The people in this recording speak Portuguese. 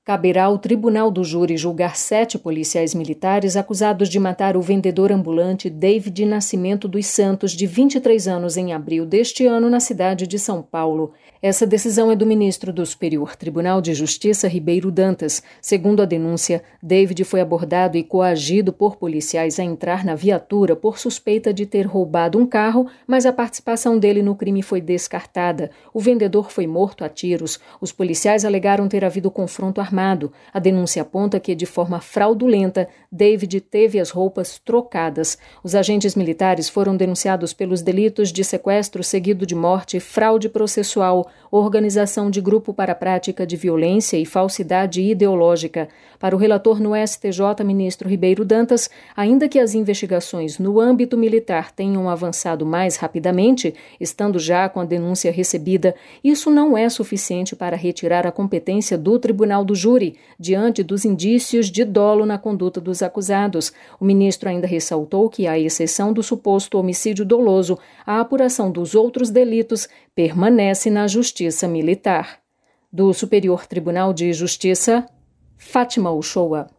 Caberá ao Tribunal do Júri julgar 7 policiais militares acusados de matar o vendedor ambulante David Nascimento dos Santos, de 23 anos, em abril deste ano, na cidade de São Paulo. Essa decisão é do ministro do Superior Tribunal de Justiça, Ribeiro Dantas. Segundo a denúncia, David foi abordado e coagido por policiais a entrar na viatura por suspeita de ter roubado um carro, mas a participação dele no crime foi descartada. O vendedor foi morto a tiros. Os policiais alegaram ter havido confronto armado. A denúncia aponta que, de forma fraudulenta, David teve as roupas trocadas. Os agentes militares foram denunciados pelos delitos de sequestro seguido de morte, fraude processual, organização de grupo para a prática de violência e falsidade ideológica. Para o relator no STJ, ministro Ribeiro Dantas, ainda que as investigações no âmbito militar tenham avançado mais rapidamente, estando já com a denúncia recebida, isso não é suficiente para retirar a competência do Tribunal do Júri, diante dos indícios de dolo na conduta dos acusados. O ministro ainda ressaltou que, à exceção do suposto homicídio doloso, a apuração dos outros delitos permanece na Justiça Militar. Do Superior Tribunal de Justiça, Fátima Uchoa.